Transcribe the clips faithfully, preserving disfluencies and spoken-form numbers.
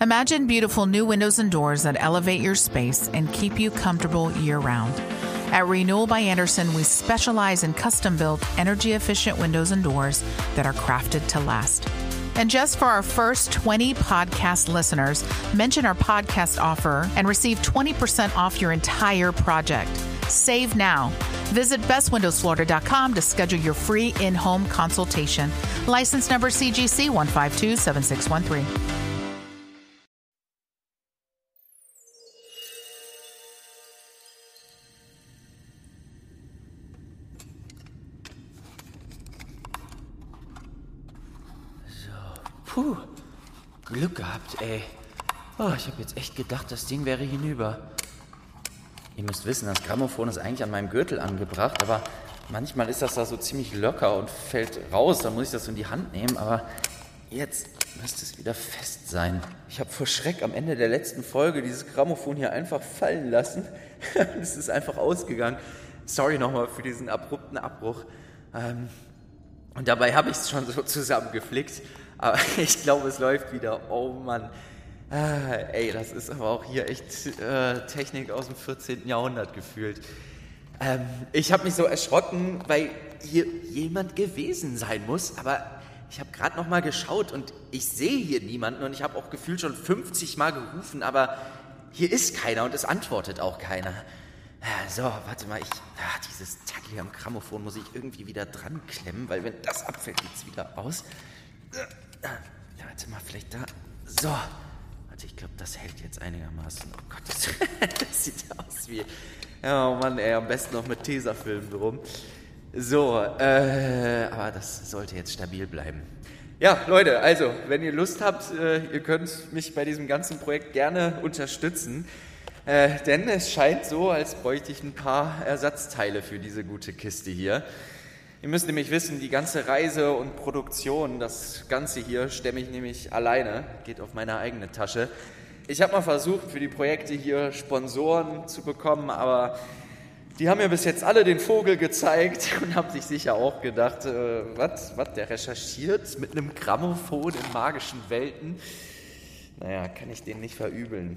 Imagine beautiful new windows and doors that elevate your space and keep you comfortable year-round. At Renewal by Andersen, we specialize in custom-built, energy-efficient windows and doors that are crafted to last. And just for our first twenty podcast listeners, mention our podcast offer and receive twenty percent off your entire project. Save now. Visit best windows florida dot com to schedule your free in-home consultation. License number C G C one five two seven six one three. Puh, Glück gehabt, ey. Oh, ich habe jetzt echt gedacht, das Ding wäre hinüber. Ihr müsst wissen, das Grammophon ist eigentlich an meinem Gürtel angebracht, aber manchmal ist das da so ziemlich locker und fällt raus. Dann muss ich das so in die Hand nehmen, aber jetzt müsste es wieder fest sein. Ich habe vor Schreck am Ende der letzten Folge dieses Grammophon hier einfach fallen lassen. Es ist einfach ausgegangen. Sorry nochmal für diesen abrupten Abbruch. Ähm, und dabei habe ich es schon so zusammengeflickt. Aber ich glaube, es läuft wieder. Oh Mann. Ah, ey, das ist aber auch hier echt äh, Technik aus dem vierzehnten Jahrhundert gefühlt. Ähm, ich habe mich so erschrocken, weil hier jemand gewesen sein muss. Aber ich habe gerade noch mal geschaut und ich sehe hier niemanden. Und ich habe auch gefühlt schon fünfzig Mal gerufen, aber hier ist keiner und es antwortet auch keiner. So, warte mal, ich, ah, dieses Zack hier am Grammophon muss ich irgendwie wieder dran klemmen, weil wenn das abfällt, sieht es wieder aus. Ja, warte mal, vielleicht da. So. Warte, ich glaube, das hält jetzt einigermaßen. Oh Gott, das, das sieht aus wie... Oh Mann, ey, am besten noch mit Tesafilm drum. So, äh, aber das sollte jetzt stabil bleiben. Ja, Leute, also, wenn ihr Lust habt, äh, ihr könnt mich bei diesem ganzen Projekt gerne unterstützen. Äh, denn es scheint so, als bräuchte ich ein paar Ersatzteile für diese gute Kiste hier. Ihr müsst nämlich wissen, die ganze Reise und Produktion, das Ganze hier stemme ich nämlich alleine, geht auf meine eigene Tasche. Ich habe mal versucht, für die Projekte hier Sponsoren zu bekommen, aber die haben mir bis jetzt alle den Vogel gezeigt und haben sich sicher auch gedacht, äh, was, was, der recherchiert mit einem Grammophon in magischen Welten? Naja, kann ich den nicht verübeln.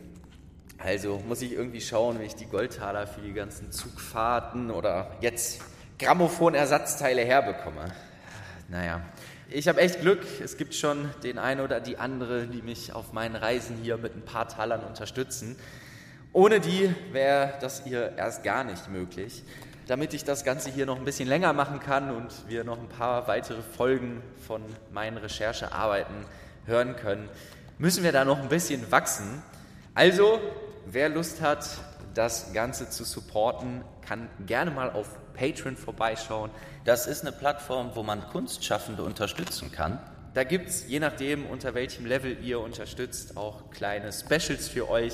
Also muss ich irgendwie schauen, wie ich die Goldtaler für die ganzen Zugfahrten oder jetzt Grammophon-Ersatzteile herbekomme. Naja, ich habe echt Glück. Es gibt schon den einen oder die andere, die mich auf meinen Reisen hier mit ein paar Talern unterstützen. Ohne die wäre das hier erst gar nicht möglich. Damit ich das Ganze hier noch ein bisschen länger machen kann und wir noch ein paar weitere Folgen von meinen Recherchearbeiten hören können, müssen wir da noch ein bisschen wachsen. Also, wer Lust hat, das Ganze zu supporten, kann gerne mal auf Patreon vorbeischauen. Das ist eine Plattform, wo man Kunstschaffende unterstützen kann. Da gibt es, je nachdem, unter welchem Level ihr unterstützt, auch kleine Specials für euch.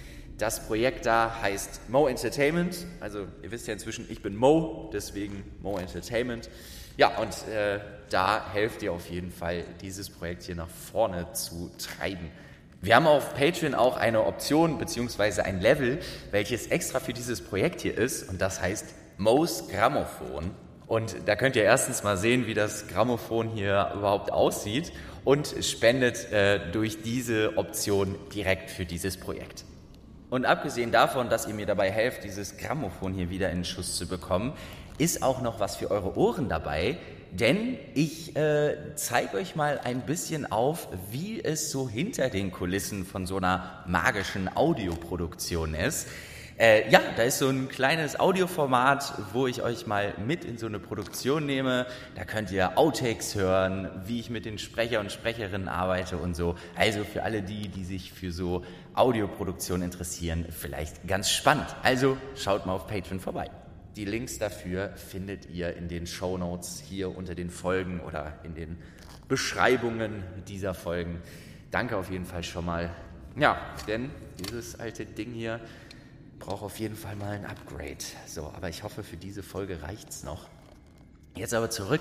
Das Projekt da heißt Mo Entertainment. Also ihr wisst ja inzwischen, ich bin Mo, deswegen Mo Entertainment. Ja, und äh, da helft ihr auf jeden Fall, dieses Projekt hier nach vorne zu treiben. Wir haben auf Patreon auch eine Option bzw. ein Level, welches extra für dieses Projekt hier ist, und das heißt Mo's Grammophon. Und da könnt ihr erstens mal sehen, wie das Grammophon hier überhaupt aussieht, und spendet äh, durch diese Option direkt für dieses Projekt. Und abgesehen davon, dass ihr mir dabei helft, dieses Grammophon hier wieder in den Schuss zu bekommen, ist auch noch was für eure Ohren dabei, denn ich äh, zeige euch mal ein bisschen auf, wie es so hinter den Kulissen von so einer magischen Audioproduktion ist. Äh, ja, da ist so ein kleines Audioformat, wo ich euch mal mit in so eine Produktion nehme. Da könnt ihr Outtakes hören, wie ich mit den Sprecher und Sprecherinnen arbeite und so. Also für alle die, die sich für so Audioproduktion interessieren, vielleicht ganz spannend. Also schaut mal auf Patreon vorbei. Die Links dafür findet ihr in den Shownotes hier unter den Folgen oder in den Beschreibungen dieser Folgen. Danke auf jeden Fall schon mal. Ja, denn dieses alte Ding hier braucht auf jeden Fall mal ein Upgrade. So, aber ich hoffe, für diese Folge reicht's noch. Jetzt aber zurück.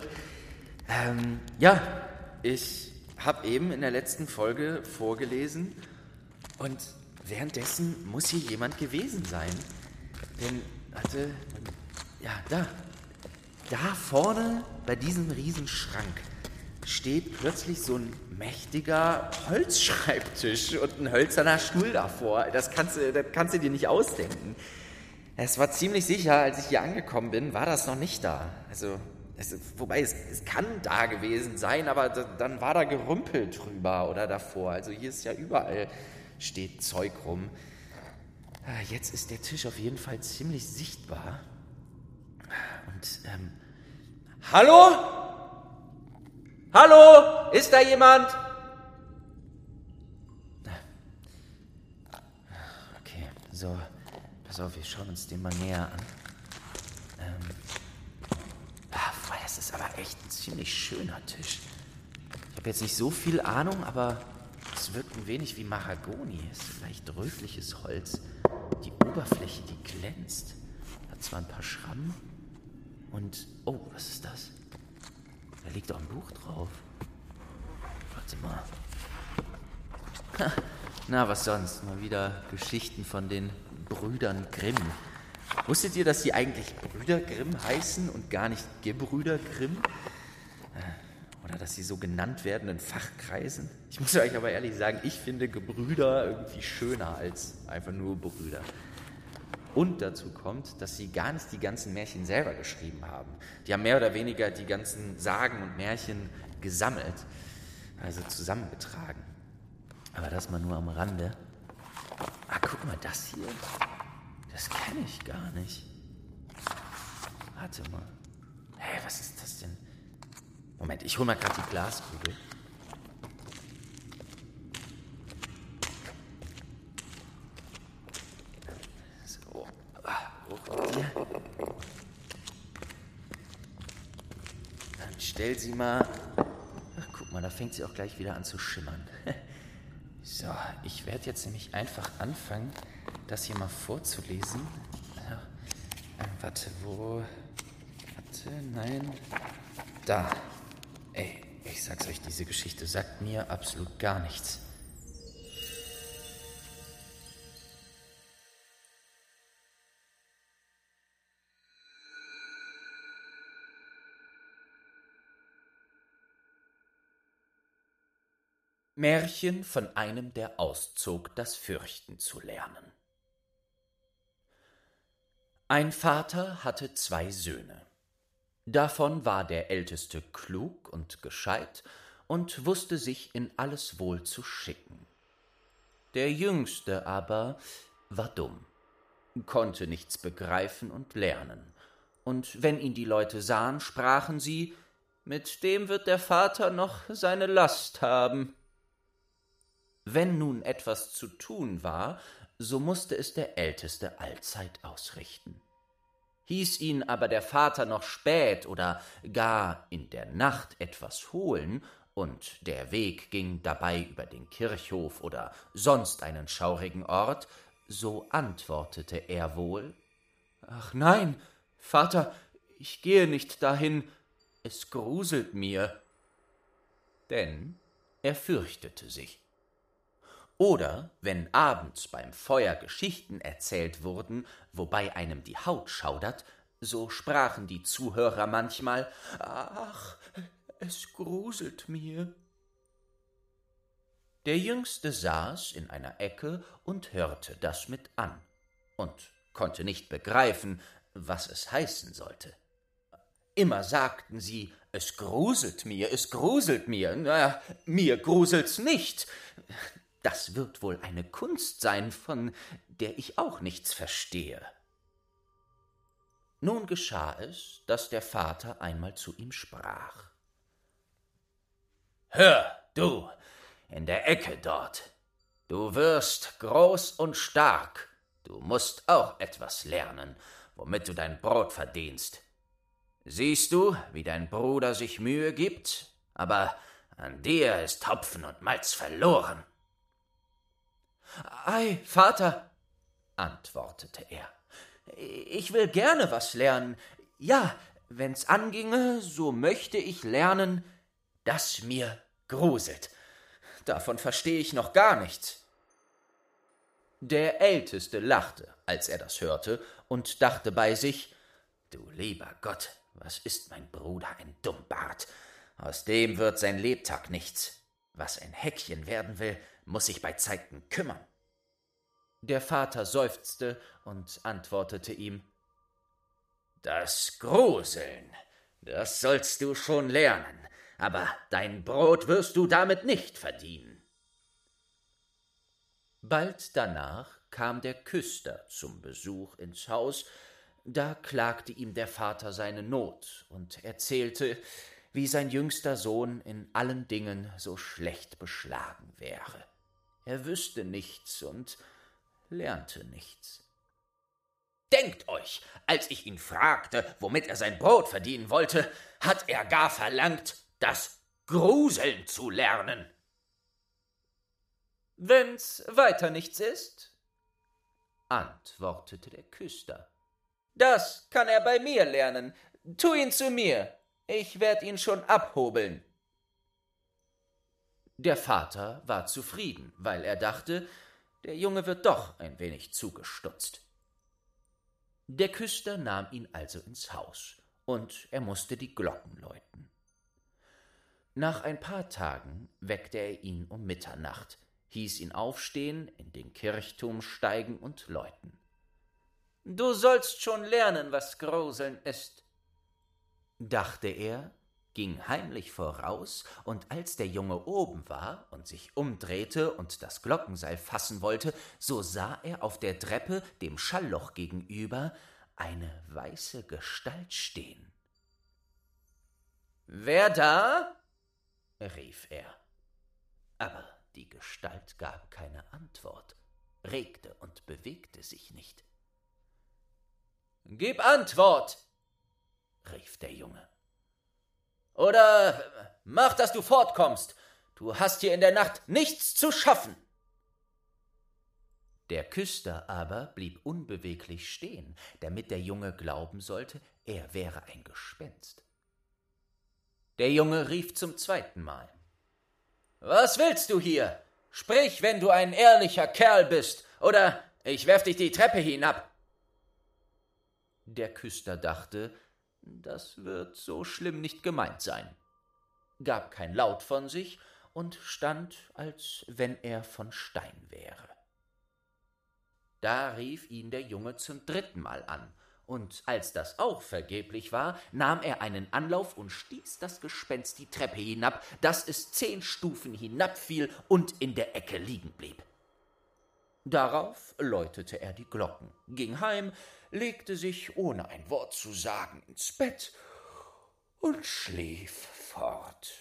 Ähm, ja, ich habe eben in der letzten Folge vorgelesen und währenddessen muss hier jemand gewesen sein. Denn, warte, ja, da. Da vorne bei diesem Riesenschrank, steht plötzlich so ein mächtiger Holzschreibtisch und ein hölzerner Stuhl davor. Das kannst du, das kannst du dir nicht ausdenken. Es war ziemlich sicher, als ich hier angekommen bin, war das noch nicht da. Also, es, wobei es, es kann da gewesen sein, aber da, dann war da Gerümpel drüber oder davor. Also hier ist ja überall steht Zeug rum. Jetzt ist der Tisch auf jeden Fall ziemlich sichtbar. Und, ähm, hallo? Hallo? Ist da jemand? Okay, so, pass auf, wir schauen uns den mal näher an. Ähm, ah, das ist aber echt ein ziemlich schöner Tisch. Ich habe jetzt nicht so viel Ahnung, aber es wirkt ein wenig wie Mahagoni. Es ist vielleicht rötliches Holz. Die Oberfläche, die glänzt. Hat zwar ein paar Schrammen und... Oh, was ist das? Da liegt auch ein Buch drauf. Warte mal. Ha, na, was sonst? Mal wieder Geschichten von den Brüdern Grimm. Wusstet ihr, dass die eigentlich Brüder Grimm heißen und gar nicht Gebrüder Grimm? Oder dass sie so genannt werden in Fachkreisen? Ich muss euch aber ehrlich sagen, ich finde Gebrüder irgendwie schöner als einfach nur Brüder. Und dazu kommt, dass sie gar nicht die ganzen Märchen selber geschrieben haben. Die haben mehr oder weniger die ganzen Sagen und Märchen gesammelt, also zusammengetragen. Aber das mal nur am Rande. Ah, guck mal, das hier, das kenne ich gar nicht. Warte mal. Hä, hey, was ist das denn? Moment, ich hole mal gerade die Glaskugel. So, hoch mit dir. Dann stell sie mal... Ach, guck mal, da fängt sie auch gleich wieder an zu schimmern. So, ich werde jetzt nämlich einfach anfangen, das hier mal vorzulesen. Ja, äh, warte, wo... Warte, nein... Da. Ey, ich sag's euch, diese Geschichte sagt mir absolut gar nichts. Märchen von einem, der auszog, das Fürchten zu lernen. Ein Vater hatte zwei Söhne. Davon war der älteste klug und gescheit und wußte sich in alles wohl zu schicken. Der jüngste aber war dumm, konnte nichts begreifen und lernen, und wenn ihn die Leute sahen, sprachen sie, mit dem wird der Vater noch seine Last haben. Wenn nun etwas zu tun war, so mußte es der Älteste allzeit ausrichten. Hieß ihn aber der Vater noch spät oder gar in der Nacht etwas holen, und der Weg ging dabei über den Kirchhof oder sonst einen schaurigen Ort, so antwortete er wohl, »Ach nein, Vater, ich gehe nicht dahin, es gruselt mir.« Denn er fürchtete sich. Oder wenn abends beim Feuer Geschichten erzählt wurden, wobei einem die Haut schaudert, so sprachen die Zuhörer manchmal, »Ach, es gruselt mir.« Der Jüngste saß in einer Ecke und hörte das mit an und konnte nicht begreifen, was es heißen sollte. Immer sagten sie, »Es gruselt mir, es gruselt mir, na, mir gruselt's nicht.« Das wird wohl eine Kunst sein, von der ich auch nichts verstehe. Nun geschah es, dass der Vater einmal zu ihm sprach. »Hör, du, in der Ecke dort, du wirst groß und stark, du mußt auch etwas lernen, womit du dein Brot verdienst. Siehst du, wie dein Bruder sich Mühe gibt, aber an dir ist Hopfen und Malz verloren.« »Ei, Vater«, antwortete er, »ich will gerne was lernen. Ja, wenn's anginge, so möchte ich lernen, dass mir gruselt. Davon verstehe ich noch gar nichts.« Der Älteste lachte, als er das hörte, und dachte bei sich, »Du lieber Gott, was ist mein Bruder ein Dummbart? Aus dem wird sein Lebtag nichts. Was ein Häckchen werden will, muss sich bei Zeiten kümmern. Der Vater seufzte und antwortete ihm: »Das Gruseln, das sollst du schon lernen, aber dein Brot wirst du damit nicht verdienen.« Bald danach kam der Küster zum Besuch ins Haus. Da klagte ihm der Vater seine Not und erzählte, wie sein jüngster Sohn in allen Dingen so schlecht beschlagen wäre. Er wüsste nichts und lernte nichts. »Denkt euch, als ich ihn fragte, womit er sein Brot verdienen wollte, hat er gar verlangt, das Gruseln zu lernen.« »Wenn's weiter nichts ist«, antwortete der Küster, »das kann er bei mir lernen. Tu ihn zu mir, ich werd ihn schon abhobeln.« Der Vater war zufrieden, weil er dachte, der Junge wird doch ein wenig zugestutzt. Der Küster nahm ihn also ins Haus, und er mußte die Glocken läuten. Nach ein paar Tagen weckte er ihn um Mitternacht, hieß ihn aufstehen, in den Kirchturm steigen und läuten. »Du sollst schon lernen, was Gruseln ist«, dachte er, ging heimlich voraus, und als der Junge oben war und sich umdrehte und das Glockenseil fassen wollte, so sah er auf der Treppe dem Schallloch gegenüber eine weiße Gestalt stehen. »Wer da?« rief er. Aber die Gestalt gab keine Antwort, regte und bewegte sich nicht. »Gib Antwort«, rief der Junge. »Oder mach, dass du fortkommst. Du hast hier in der Nacht nichts zu schaffen.« Der Küster aber blieb unbeweglich stehen, damit der Junge glauben sollte, er wäre ein Gespenst. Der Junge rief zum zweiten Mal. »Was willst du hier? Sprich, wenn du ein ehrlicher Kerl bist, oder ich werf dich die Treppe hinab.« Der Küster dachte, das wird so schlimm nicht gemeint sein, gab kein Laut von sich und stand, als wenn er von Stein wäre. Da rief ihn der Junge zum dritten Mal an, und als das auch vergeblich war, nahm er einen Anlauf und stieß das Gespenst die Treppe hinab, dass es zehn Stufen hinabfiel und in der Ecke liegen blieb. Darauf läutete er die Glocken, ging heim, legte sich, ohne ein Wort zu sagen, ins Bett und schlief fort.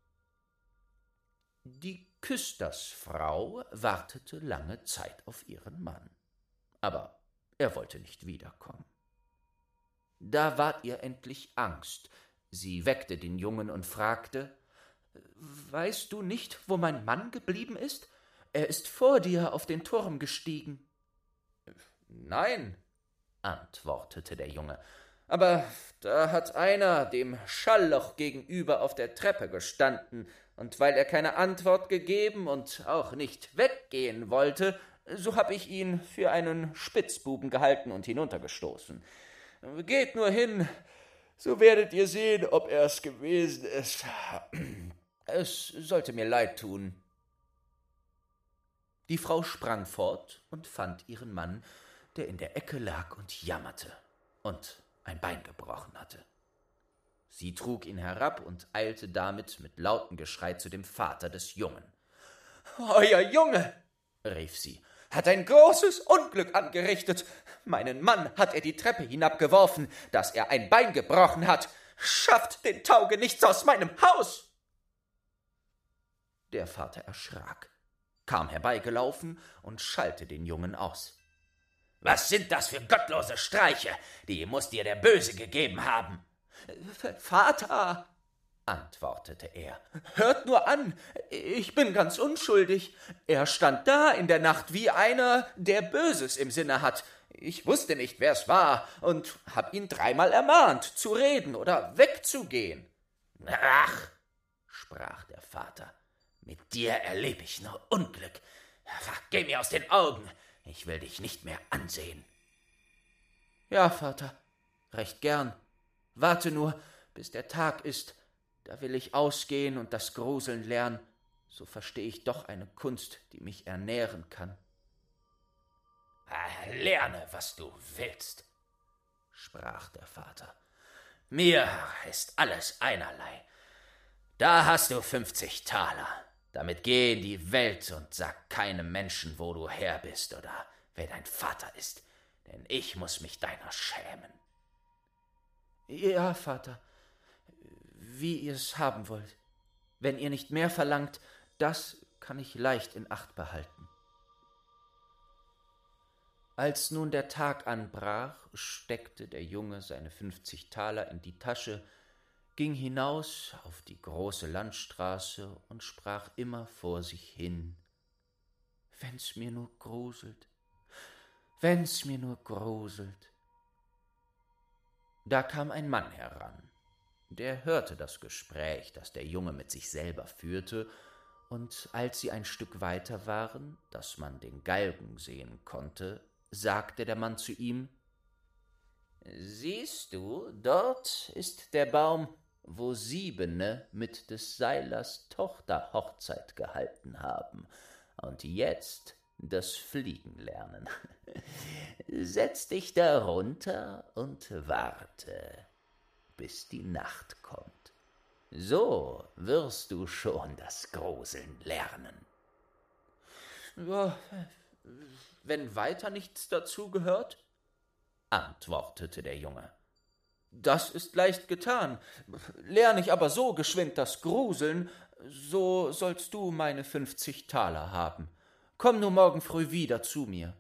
Die Küstersfrau wartete lange Zeit auf ihren Mann, aber er wollte nicht wiederkommen. Da ward ihr endlich Angst. Sie weckte den Jungen und fragte, »Weißt du nicht, wo mein Mann geblieben ist? Er ist vor dir auf den Turm gestiegen.« »Nein«, antwortete der Junge, »aber da hat einer dem Schallloch gegenüber auf der Treppe gestanden, und weil er keine Antwort gegeben und auch nicht weggehen wollte, so hab ich ihn für einen Spitzbuben gehalten und hinuntergestoßen. Geht nur hin, so werdet ihr sehen, ob er es gewesen ist. Es sollte mir leid tun.« Die Frau sprang fort und fand ihren Mann, der in der Ecke lag und jammerte und ein Bein gebrochen hatte. Sie trug ihn herab und eilte damit mit lautem Geschrei zu dem Vater des Jungen. »Euer Junge«, rief sie, »hat ein großes Unglück angerichtet. Meinen Mann hat er die Treppe hinabgeworfen, dass er ein Bein gebrochen hat. Schafft den Taugenichts aus meinem Haus!« Der Vater erschrak, kam herbeigelaufen und schallte den Jungen aus. »Was sind das für gottlose Streiche? Die muß dir der Böse gegeben haben.« »Vater«, antwortete er, »hört nur an, ich bin ganz unschuldig. Er stand da in der Nacht wie einer, der Böses im Sinne hat. Ich wusste nicht, wer's war, und hab ihn dreimal ermahnt, zu reden oder wegzugehen.« »Ach«, sprach der Vater, »mit dir erleb ich nur Unglück. Geh mir aus den Augen, ich will dich nicht mehr ansehen.« »Ja, Vater, recht gern. Warte nur, bis der Tag ist, da will ich ausgehen und das Gruseln lernen, so verstehe ich doch eine Kunst, die mich ernähren kann. »Lerne, was du willst«, sprach der Vater. »Mir ist alles einerlei. Da hast du fünfzig Taler. Damit geh in die Welt und sag keinem Menschen, wo du her bist oder wer dein Vater ist, denn ich muß mich deiner schämen.« »Ja, Vater, wie ihr es haben wollt. Wenn ihr nicht mehr verlangt, das kann ich leicht in Acht behalten.« Als nun der Tag anbrach, steckte der Junge seine fünfzig Taler in die Tasche, ging hinaus auf die große Landstraße und sprach immer vor sich hin: »Wenn's mir nur gruselt, wenn's mir nur gruselt.« Da kam ein Mann heran, der hörte das Gespräch, das der Junge mit sich selber führte, und als sie ein Stück weiter waren, dass man den Galgen sehen konnte, sagte der Mann zu ihm: »Siehst du, dort ist der Baum, wo Siebene mit des Seilers Tochter Hochzeit gehalten haben und jetzt das Fliegen lernen. Setz dich darunter und warte, bis die Nacht kommt. So wirst du schon das Gruseln lernen.« »Ja, wenn weiter nichts dazu gehört«, antwortete der Junge. »Das ist leicht getan. Lerne ich aber so geschwind das Gruseln, so sollst du meine fünfzig Taler haben. Komm nur morgen früh wieder zu mir.«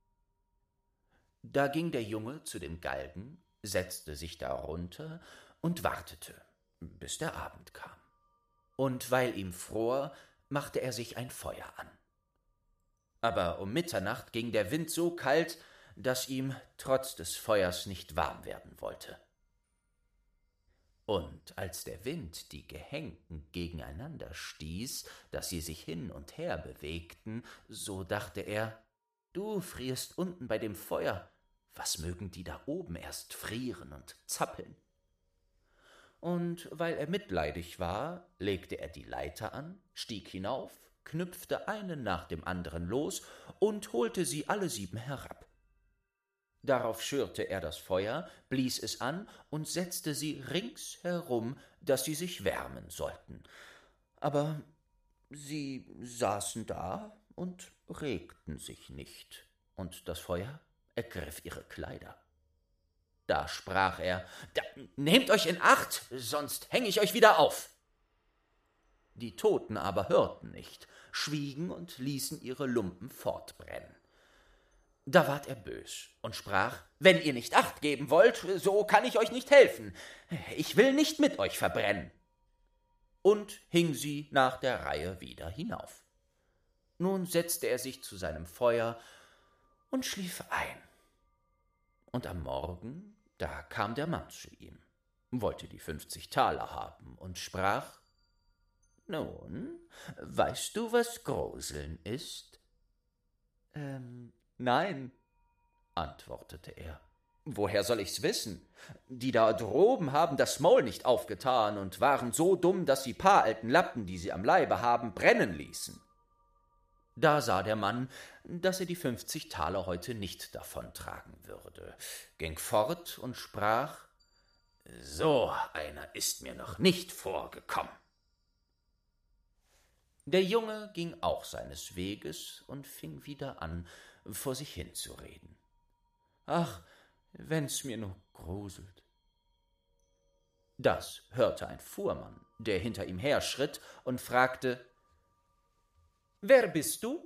Da ging der Junge zu dem Galgen, setzte sich darunter und wartete, bis der Abend kam. Und weil ihm fror, machte er sich ein Feuer an. Aber um Mitternacht ging der Wind so kalt, dass ihm trotz des Feuers nicht warm werden wollte. Und als der Wind die Gehängten gegeneinander stieß, dass sie sich hin und her bewegten, so dachte er: »Du frierst unten bei dem Feuer, was mögen die da oben erst frieren und zappeln?« Und weil er mitleidig war, legte er die Leiter an, stieg hinauf, knüpfte einen nach dem anderen los und holte sie alle sieben herab. Darauf schürte er das Feuer, blies es an und setzte sie ringsherum, daß sie sich wärmen sollten. Aber sie saßen da und regten sich nicht, und das Feuer ergriff ihre Kleider. Da sprach er: »Da, nehmt euch in Acht, sonst häng ich euch wieder auf.« Die Toten aber hörten nicht, schwiegen und ließen ihre Lumpen fortbrennen. Da ward er bös und sprach: »Wenn ihr nicht Acht geben wollt, so kann ich euch nicht helfen. Ich will nicht mit euch verbrennen.« Und hing sie nach der Reihe wieder hinauf. Nun setzte er sich zu seinem Feuer und schlief ein. Und am Morgen, da kam der Mann zu ihm, wollte die fünfzig Taler haben und sprach: »Nun, weißt du, was Gruseln ist?« »Ähm, nein«, antwortete er. »Woher soll ich's wissen? Die da droben haben das Maul nicht aufgetan und waren so dumm, dass sie paar alten Lappen, die sie am Leibe haben, brennen ließen.« Da sah der Mann, dass er die fünfzig Taler heute nicht davontragen würde, ging fort und sprach: »So einer ist mir noch nicht vorgekommen.« Der Junge ging auch seines Weges und fing wieder an, vor sich hinzureden. »Ach, wenn's mir nur gruselt.« Das hörte ein Fuhrmann, der hinter ihm herschritt, und fragte: »Wer bist du?«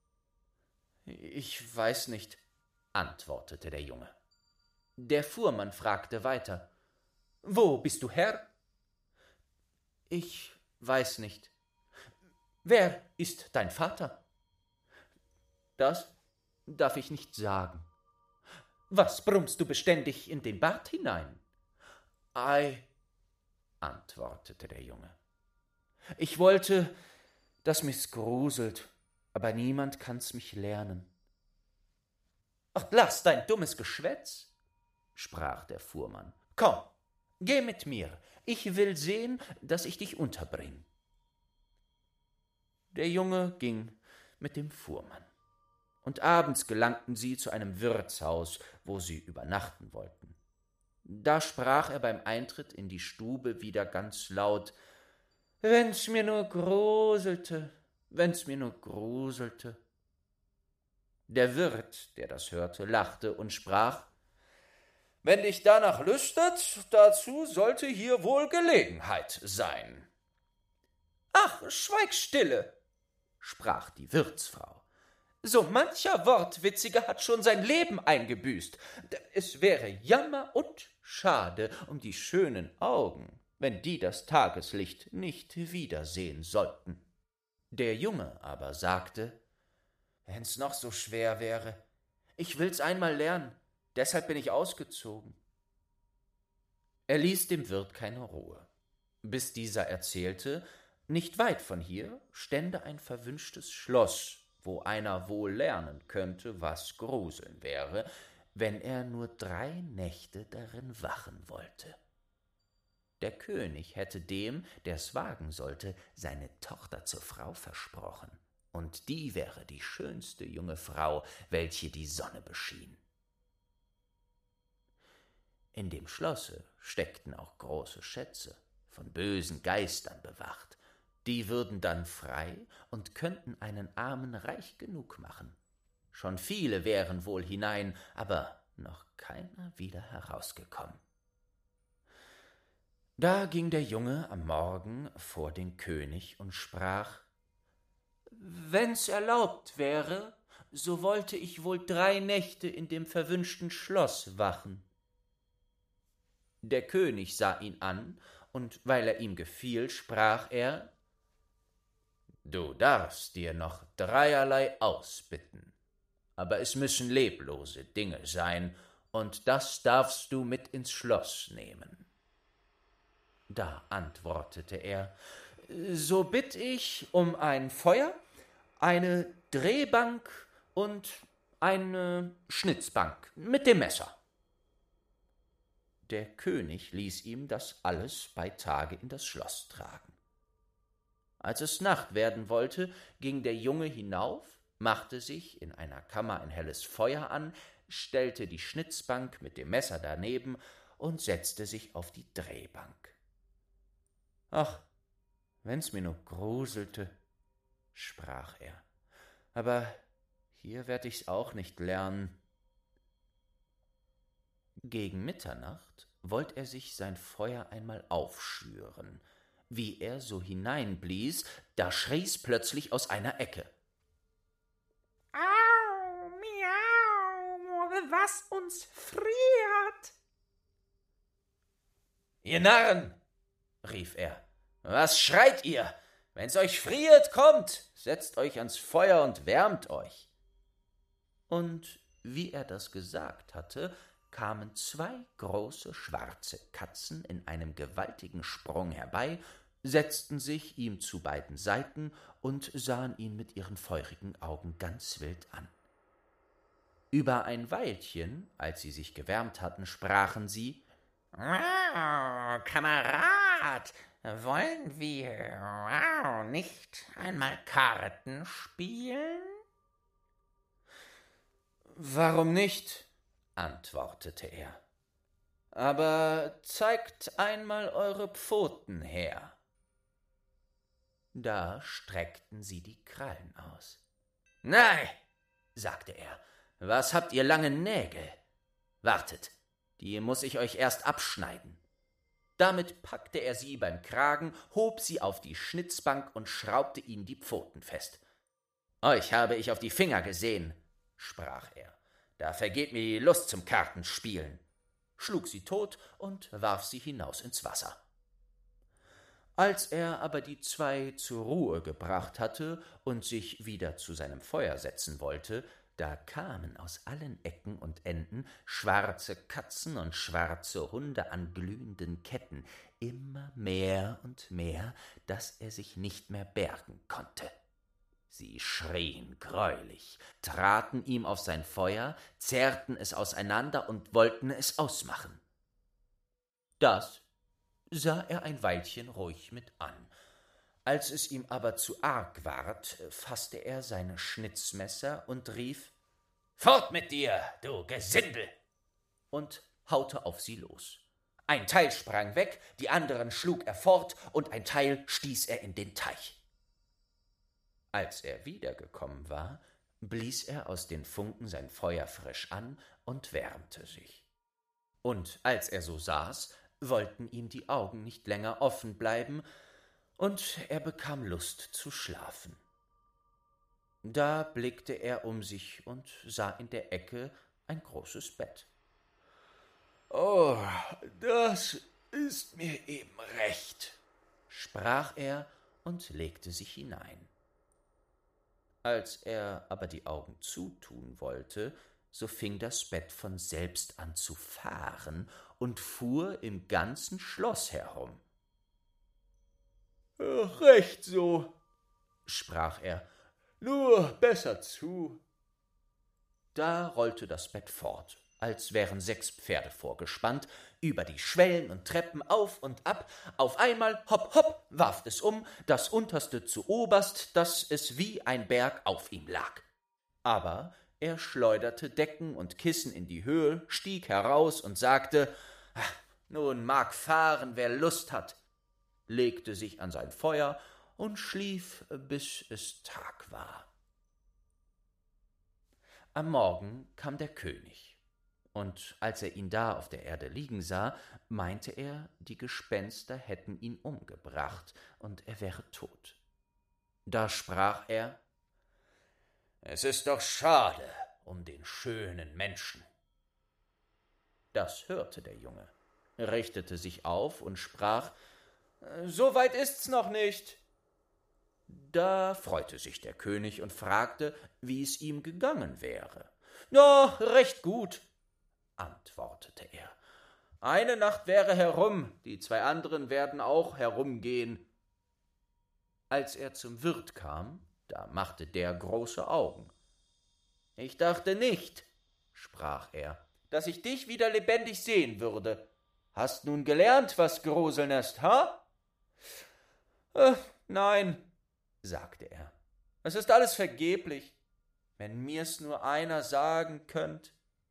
»Ich weiß nicht«, antwortete der Junge. Der Fuhrmann fragte weiter: »Wo bist du her?« »Ich weiß nicht.« »Wer ist dein Vater?« »Das darf ich nicht sagen.« »Was brummst du beständig in den Bart hinein?« »Ei«, antwortete der Junge, »ich wollte, dass mich's gruselt, aber niemand kann's mich lernen.« »Ach, laß dein dummes Geschwätz«, sprach der Fuhrmann. »Komm, Geh mit mir, ich will sehen, dass ich dich unterbring. Der Junge ging mit dem Fuhrmann, und abends gelangten sie zu einem Wirtshaus, wo sie übernachten wollten. Da sprach er beim Eintritt in die Stube wieder ganz laut: »Wenn's mir nur gruselte, wenn's mir nur gruselte.« Der Wirt, der das hörte, lachte und sprach: »Wenn dich danach lüstet, dazu sollte hier wohl Gelegenheit sein.« »Ach, schweig stille«, sprach die Wirtsfrau. »So mancher Wortwitzige hat schon sein Leben eingebüßt. Es wäre Jammer und Schade um die schönen Augen, wenn die das Tageslicht nicht wiedersehen sollten.« Der Junge aber sagte: »Wenn's noch so schwer wäre, ich will's einmal lernen, deshalb bin ich ausgezogen.« Er ließ dem Wirt keine Ruhe, bis dieser erzählte, nicht weit von hier stände ein verwünschtes Schloss, wo einer wohl lernen könnte, was Gruseln wäre, wenn er nur drei Nächte darin wachen wollte. Der König hätte dem, der's wagen sollte, seine Tochter zur Frau versprochen, und die wäre die schönste junge Frau, welche die Sonne beschien. In dem Schlosse steckten auch große Schätze, von bösen Geistern bewacht, die würden dann frei und könnten einen Armen reich genug machen. Schon viele wären wohl hinein, aber noch keiner wieder herausgekommen. Da ging der Junge am Morgen vor den König und sprach: »Wenn's erlaubt wäre, so wollte ich wohl drei Nächte in dem verwünschten Schloss wachen.« Der König sah ihn an, und weil er ihm gefiel, sprach er: »Du darfst dir noch dreierlei ausbitten, aber es müssen leblose Dinge sein, und das darfst du mit ins Schloss nehmen.« Da antwortete er: »So bitt ich um ein Feuer, eine Drehbank und eine Schnitzbank mit dem Messer.« Der König ließ ihm das alles bei Tage in das Schloss tragen. Als es Nacht werden wollte, ging der Junge hinauf, machte sich in einer Kammer ein helles Feuer an, stellte die Schnitzbank mit dem Messer daneben und setzte sich auf die Drehbank. »Ach, wenn's mir nur gruselte«, sprach er, »aber hier werd ich's auch nicht lernen.« Gegen Mitternacht wollt er sich sein Feuer einmal aufschüren. Wie er so hineinblies, da schrie's plötzlich aus einer Ecke: »Au, miau, was uns friert!« »Ihr Narren«, rief er, »was schreit ihr? Wenn's euch friert, kommt, setzt euch ans Feuer und wärmt euch.« Und wie er das gesagt hatte, kamen zwei große schwarze Katzen in einem gewaltigen Sprung herbei, setzten sich ihm zu beiden Seiten und sahen ihn mit ihren feurigen Augen ganz wild an. Über ein Weilchen, als sie sich gewärmt hatten, sprachen sie: »Oh, Kamerad, wollen wir oh, nicht einmal Karten spielen?« »Warum nicht?«, antwortete er, »aber zeigt einmal eure Pfoten her.« Da streckten sie die Krallen aus. »Nein«, sagte er, »was habt ihr lange Nägel? Wartet, die muß ich euch erst abschneiden.« Damit packte er sie beim Kragen, hob sie auf die Schnitzbank und schraubte ihnen die Pfoten fest. »Euch habe ich auf die Finger gesehen«, sprach er, »da vergeht mir die Lust zum Kartenspielen«, schlug sie tot und warf sie hinaus ins Wasser. Als er aber die zwei zur Ruhe gebracht hatte und sich wieder zu seinem Feuer setzen wollte, da kamen aus allen Ecken und Enden schwarze Katzen und schwarze Hunde an glühenden Ketten, immer mehr und mehr, daß er sich nicht mehr bergen konnte. Sie schrien greulich, traten ihm auf sein Feuer, zerrten es auseinander und wollten es ausmachen. Das sah er ein Weilchen ruhig mit an. Als es ihm aber zu arg ward, faßte er sein Schnitzmesser und rief: »Fort mit dir, du Gesindel!« und haute auf sie los. Ein Teil sprang weg, die anderen schlug er fort, und ein Teil stieß er in den Teich. Als er wiedergekommen war, blies er aus den Funken sein Feuer frisch an und wärmte sich. Und als er so saß, wollten ihm die Augen nicht länger offen bleiben, und er bekam Lust zu schlafen. Da blickte er um sich und sah in der Ecke ein großes Bett. »Oh, das ist mir eben recht«, sprach er und legte sich hinein. Als er aber die Augen zutun wollte, so fing das Bett von selbst an zu fahren und fuhr im ganzen Schloss herum. »Recht so«, sprach er, »nur besser zu.« Da rollte das Bett fort, als wären sechs Pferde vorgespannt, über die Schwellen und Treppen auf und ab. Auf einmal, hopp, hopp, warf es um, das Unterste zu oberst, daß es wie ein Berg auf ihm lag. Aber er schleuderte Decken und Kissen in die Höhe, stieg heraus und sagte: »Nun mag fahren, wer Lust hat«, legte sich an sein Feuer und schlief, bis es Tag war. Am Morgen kam der König, und als er ihn da auf der Erde liegen sah, meinte er, die Gespenster hätten ihn umgebracht, und er wäre tot. Da sprach er: »Es ist doch schade um den schönen Menschen.« Das hörte der Junge, richtete sich auf und sprach: »So weit ist's noch nicht.« Da freute sich der König und fragte, wie es ihm gegangen wäre. »Na, recht gut«, antwortete er. »Eine Nacht wäre herum, die zwei anderen werden auch herumgehen.« Als er zum Wirt kam, da machte der große Augen. »Ich dachte nicht«, sprach er, »dass ich dich wieder lebendig sehen würde. Hast nun gelernt, was Gruseln ist, ha?« Äh, »Nein«, sagte er, »es ist alles vergeblich. Wenn mir's nur einer sagen könnt.«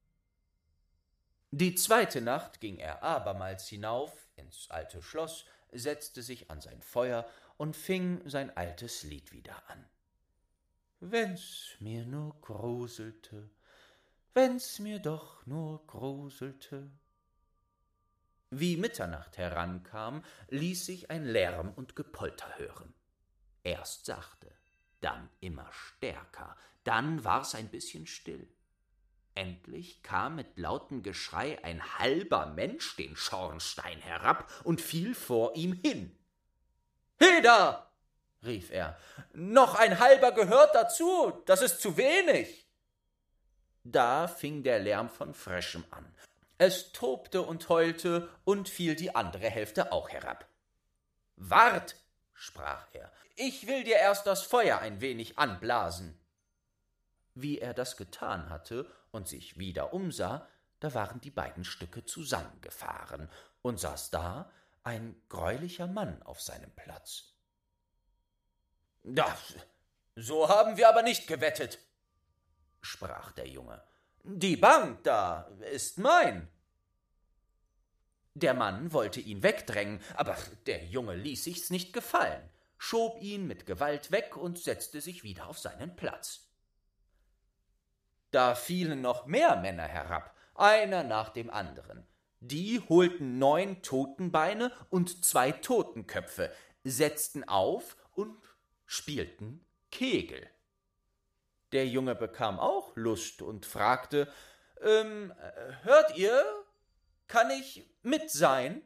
Die zweite Nacht ging er abermals hinauf ins alte Schloss, setzte sich an sein Feuer und fing sein altes Lied wieder an. »Wenn's mir nur gruselte, wenn's mir doch nur gruselte.« Wie Mitternacht herankam, ließ sich ein Lärm und Gepolter hören. Erst sachte, dann immer stärker, dann war's ein bisschen still. Endlich kam mit lautem Geschrei ein halber Mensch den Schornstein herab und fiel vor ihm hin. »Heda«, rief er, »noch ein halber gehört dazu, das ist zu wenig.« Da fing der Lärm von frischem an. Es tobte und heulte und fiel die andere Hälfte auch herab. »Wart«, sprach er, »ich will dir erst das Feuer ein wenig anblasen.« Wie er das getan hatte und sich wieder umsah, da waren die beiden Stücke zusammengefahren und saß da ein greulicher Mann auf seinem Platz. »Das, so haben wir aber nicht gewettet«, sprach der Junge. »Die Bank da ist mein.« Der Mann wollte ihn wegdrängen, aber der Junge ließ sich's nicht gefallen, schob ihn mit Gewalt weg und setzte sich wieder auf seinen Platz. Da fielen noch mehr Männer herab, einer nach dem anderen. Die holten neun Totenbeine und zwei Totenköpfe, setzten auf und spielten Kegel. Der Junge bekam auch Lust und fragte, ähm, »Hört ihr, kann ich mit sein?«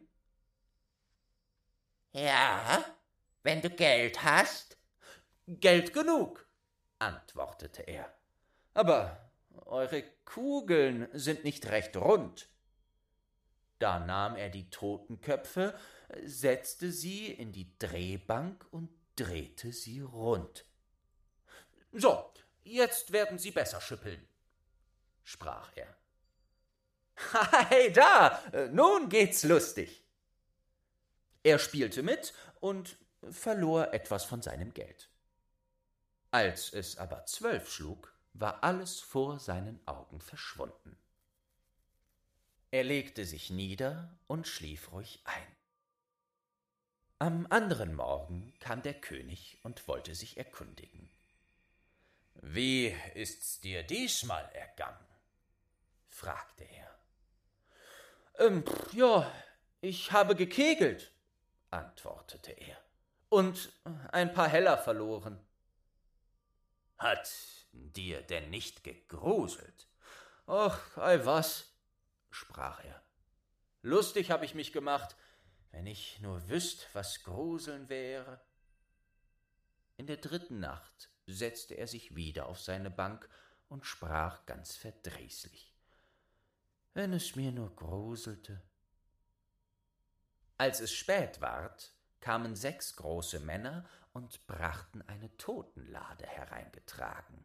»Ja, wenn du Geld hast.« »Geld genug«, antwortete er. »Aber eure Kugeln sind nicht recht rund.« Da nahm er die Totenköpfe, setzte sie in die Drehbank und drehte sie rund. »So, jetzt werden sie besser schüppeln«, sprach er. »Hey, da, nun geht's lustig.« Er spielte mit und verlor etwas von seinem Geld. Als es aber zwölf schlug, war alles vor seinen Augen verschwunden. Er legte sich nieder und schlief ruhig ein. Am anderen Morgen kam der König und wollte sich erkundigen. »Wie ist's dir diesmal ergangen?« fragte er. Ähm, ja, ich habe gekegelt«, antwortete er, »und ein paar Heller verloren.« »Hat dir denn nicht gegruselt?« »Ach, ei was«, sprach er. »Lustig hab ich mich gemacht, wenn ich nur wüßt, was Gruseln wäre.« In der dritten Nacht setzte er sich wieder auf seine Bank und sprach ganz verdrießlich: »Wenn es mir nur gruselte.« Als es spät ward, kamen sechs große Männer und brachten eine Totenlade hereingetragen.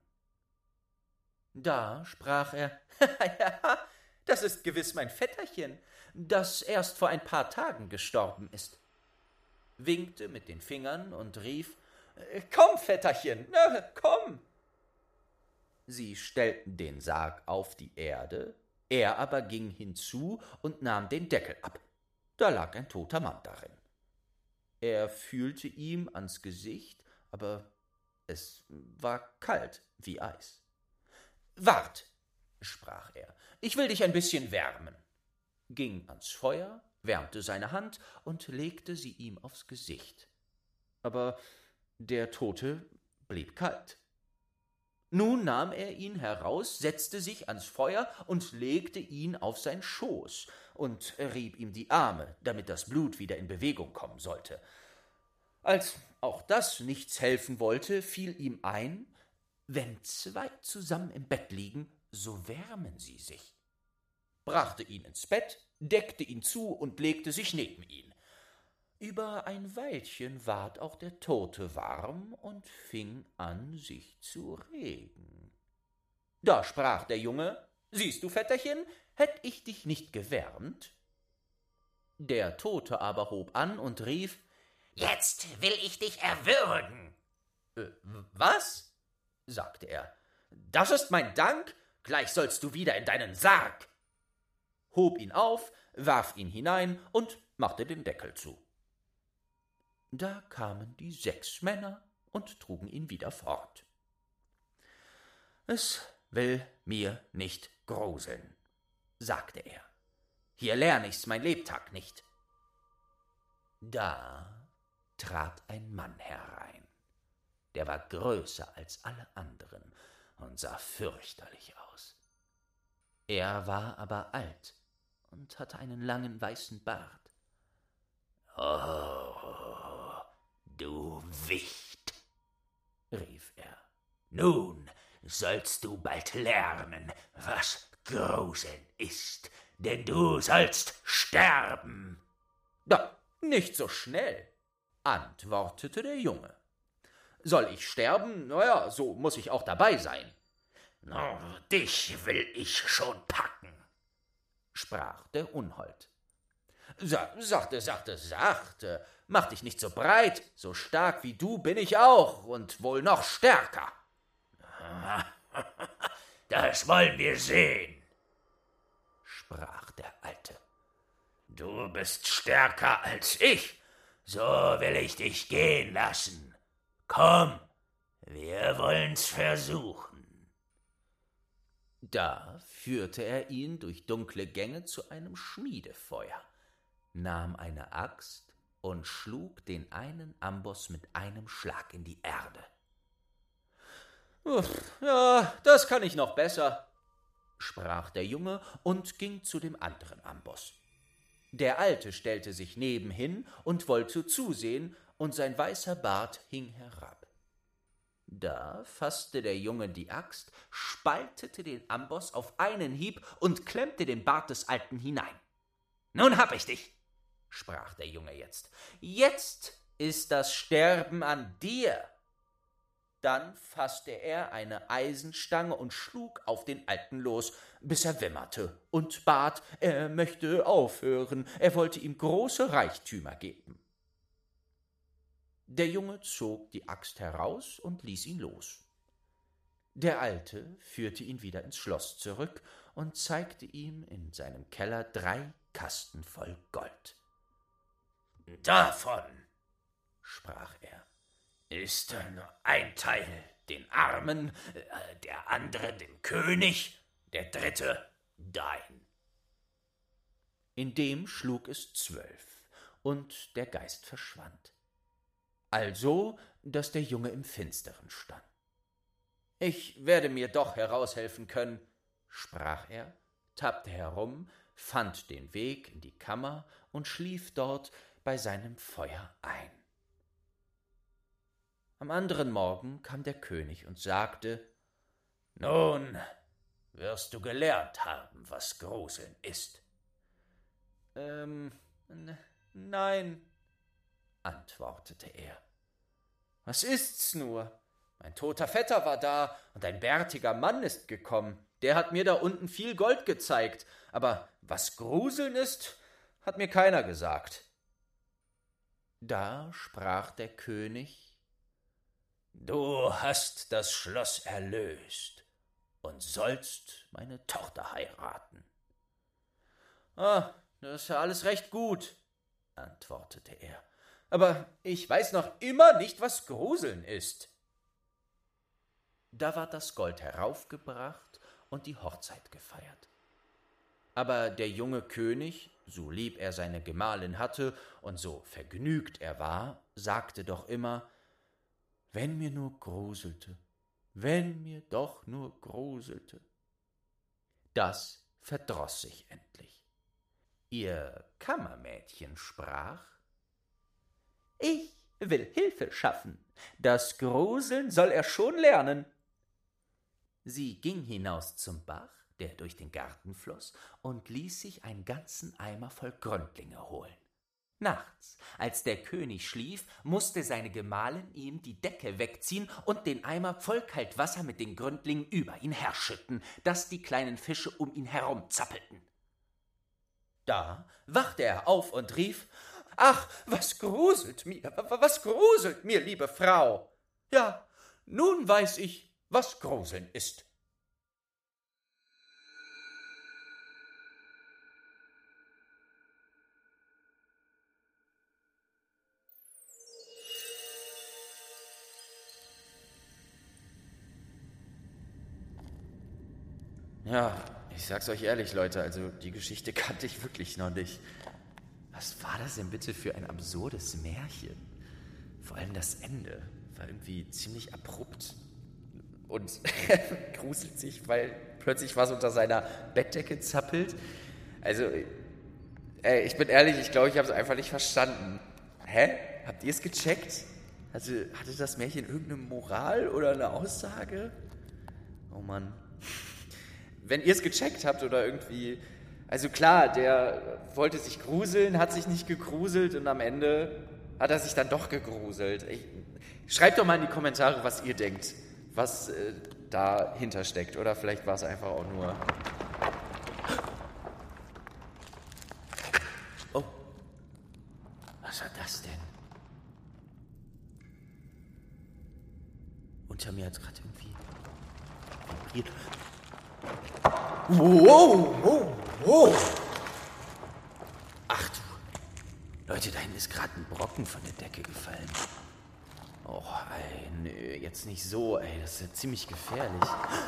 Da sprach er: »Ja, das ist gewiss mein Vetterchen, das erst vor ein paar Tagen gestorben ist«, winkte mit den Fingern und rief: »Komm, Vetterchen, na, komm!« Sie stellten den Sarg auf die Erde, er aber ging hinzu und nahm den Deckel ab. Da lag ein toter Mann darin. Er fühlte ihm ans Gesicht, aber es war kalt wie Eis. »Wart«, sprach er, »ich will dich ein bisschen wärmen«, ging ans Feuer, wärmte seine Hand und legte sie ihm aufs Gesicht. Aber der Tote blieb kalt. Nun nahm er ihn heraus, setzte sich ans Feuer und legte ihn auf sein Schoß und rieb ihm die Arme, damit das Blut wieder in Bewegung kommen sollte. Als auch das nichts helfen wollte, fiel ihm ein: wenn zwei zusammen im Bett liegen, so wärmen sie sich. Brachte ihn ins Bett, deckte ihn zu und legte sich neben ihn. Über ein Weilchen ward auch der Tote warm und fing an, sich zu regen. Da sprach der Junge: »Siehst du, Vetterchen, hätt ich dich nicht gewärmt?« Der Tote aber hob an und rief: »Jetzt will ich dich erwürgen.« Äh, »Was?« sagte er. »Das ist mein Dank, gleich sollst du wieder in deinen Sarg«, hob ihn auf, warf ihn hinein und machte den Deckel zu. Da kamen die sechs Männer und trugen ihn wieder fort. »Es will mir nicht gruseln«, sagte er. »Hier lern ich's mein Lebtag nicht.« Da trat ein Mann herein. Der war größer als alle anderen und sah fürchterlich aus. Er war aber alt und hatte einen langen weißen Bart. »Oh, du Wicht«, rief er, »nun sollst du bald lernen, was Gruseln ist, denn du sollst sterben.« »Da, nicht so schnell«, antwortete der Junge. »Soll ich sterben? Na ja, so muß ich auch dabei sein.« »No, dich will ich schon packen«, sprach der Unhold. Sa sachte, sachte, sachte, mach dich nicht so breit, so stark wie du bin ich auch und wohl noch stärker.« »Das wollen wir sehen«, sprach der Alte. »Du bist stärker als ich, so will ich dich gehen lassen. Komm, wir wollen's versuchen.« Da führte er ihn durch dunkle Gänge zu einem Schmiedefeuer, nahm eine Axt und schlug den einen Amboss mit einem Schlag in die Erde. »Ja, das kann ich noch besser«, sprach der Junge und ging zu dem anderen Amboss. Der Alte stellte sich nebenhin und wollte zusehen, und sein weißer Bart hing herab. Da faßte der Junge die Axt, spaltete den Amboss auf einen Hieb und klemmte den Bart des Alten hinein. »Nun hab ich dich«, sprach der Junge jetzt. »Jetzt ist das Sterben an dir.« Dann faßte er eine Eisenstange und schlug auf den Alten los, bis er wimmerte und bat, er möchte aufhören, er wollte ihm große Reichtümer geben. Der Junge zog die Axt heraus und ließ ihn los. Der Alte führte ihn wieder ins Schloss zurück und zeigte ihm in seinem Keller drei Kasten voll Gold. »Davon«, sprach er, »ist nur ein Teil den Armen, äh, der andere dem König, der dritte dein.« Indem schlug es zwölf, und der Geist verschwand. Also, dass der Junge im Finsteren stand. »Ich werde mir doch heraushelfen können«, sprach er, tappte herum, fand den Weg in die Kammer und schlief dort bei seinem Feuer ein. Am anderen Morgen kam der König und sagte: »Nun wirst du gelernt haben, was Gruseln ist.« »Ähm, n- nein«, antwortete er. »Was ist's nur? Mein toter Vetter war da, und ein bärtiger Mann ist gekommen. Der hat mir da unten viel Gold gezeigt, aber was Gruseln ist, hat mir keiner gesagt.« Da sprach der König: »Du hast das Schloss erlöst und sollst meine Tochter heiraten.« »Ah, das ist ja alles recht gut«, antwortete er, »aber ich weiß noch immer nicht, was Gruseln ist.« Da ward das Gold heraufgebracht und die Hochzeit gefeiert. Aber der junge König, so lieb er seine Gemahlin hatte und so vergnügt er war, sagte doch immer: »Wenn mir nur gruselte, wenn mir doch nur gruselte.« Das verdroß sich endlich. Ihr Kammermädchen sprach: »Ich will Hilfe schaffen, das Gruseln soll er schon lernen.« Sie ging hinaus zum Bach, der durch den Garten floss, und ließ sich einen ganzen Eimer voll Gründlinge holen. Nachts, als der König schlief, mußte seine Gemahlin ihm die Decke wegziehen und den Eimer voll Kaltwasser mit den Gründlingen über ihn herschütten, dass die kleinen Fische um ihn herum zappelten. Da wachte er auf und rief: »Ach, was gruselt mir, was gruselt mir, liebe Frau! Ja, nun weiß ich, was Gruseln ist.« Ja, ich sag's euch ehrlich, Leute, also die Geschichte kannte ich wirklich noch nicht. Was war das denn bitte für ein absurdes Märchen? Vor allem das Ende war irgendwie ziemlich abrupt und gruselt sich, weil plötzlich was unter seiner Bettdecke zappelt. Also, ey, ich bin ehrlich, ich glaube, ich habe es einfach nicht verstanden. Hä? Habt ihr es gecheckt? Also, hatte das Märchen irgendeine Moral oder eine Aussage? Oh Mann. Wenn ihr es gecheckt habt oder irgendwie... Also klar, der wollte sich gruseln, hat sich nicht gegruselt und am Ende hat er sich dann doch gegruselt. Ich, schreibt doch mal in die Kommentare, was ihr denkt, was äh, dahinter steckt. Oder vielleicht war es einfach auch nur... Oh, was war das denn? Unter mir hat es gerade irgendwie vibriert. Wow, wow, wow. Ach du, Leute, da hinten ist gerade ein Brocken von der Decke gefallen. Oh, ey, nö, jetzt nicht so, ey, das ist ja ziemlich gefährlich.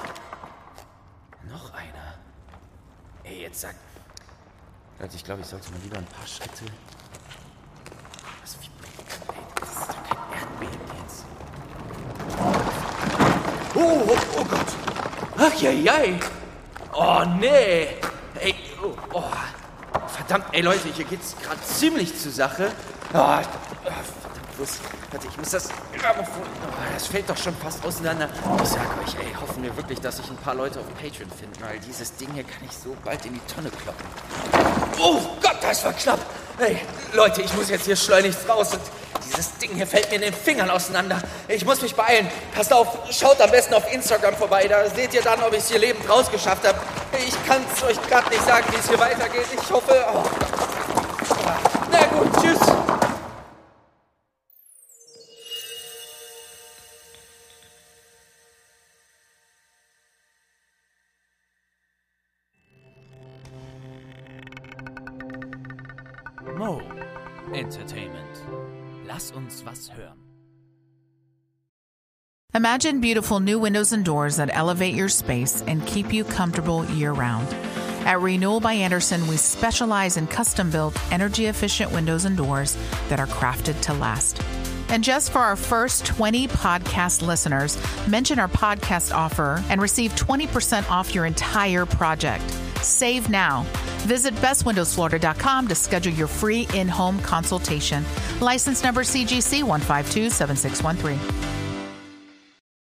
Noch einer. Ey, jetzt sag... Leute, ich glaube, ich sollte mal lieber ein paar Schritte... Was vibriert? Ey, das ist doch kein Erdbeben jetzt. Oh, oh, oh Gott. Ach, ja, ja. Oh, nee. Ey, oh, oh. Verdammt, ey, Leute, hier geht's gerade ziemlich zur Sache. Oh, oh, verdammt, wo ist... Warte, ich muss das Grammophon... Oh, das fällt doch schon fast auseinander. Ich sag euch, ey, hoffen wir wirklich, dass sich ein paar Leute auf Patreon finden, weil dieses Ding hier kann ich so bald in die Tonne kloppen. Oh Gott, das war knapp. Ey, Leute, ich muss jetzt hier schleunigst raus und... Dieses Ding hier fällt mir in den Fingern auseinander. Ich muss mich beeilen. Passt auf, schaut am besten auf Instagram vorbei. Da seht ihr dann, ob ich es hier lebend rausgeschafft habe. Ich kann es euch gerade nicht sagen, wie es hier weitergeht. Ich hoffe... Oh. Na gut, tschüss. Mo Entertainment. Lass uns was hören. Imagine beautiful new windows and doors that elevate your space and keep you comfortable year-round. At Renewal by Andersen, we specialize in custom-built, energy-efficient windows and doors that are crafted to last. And just for our first twenty podcast listeners, mention our podcast offer and receive twenty percent off your entire project. Save now. Visit best windows florida dot com to schedule your free in-home consultation. License number C G C one five two seven six one three.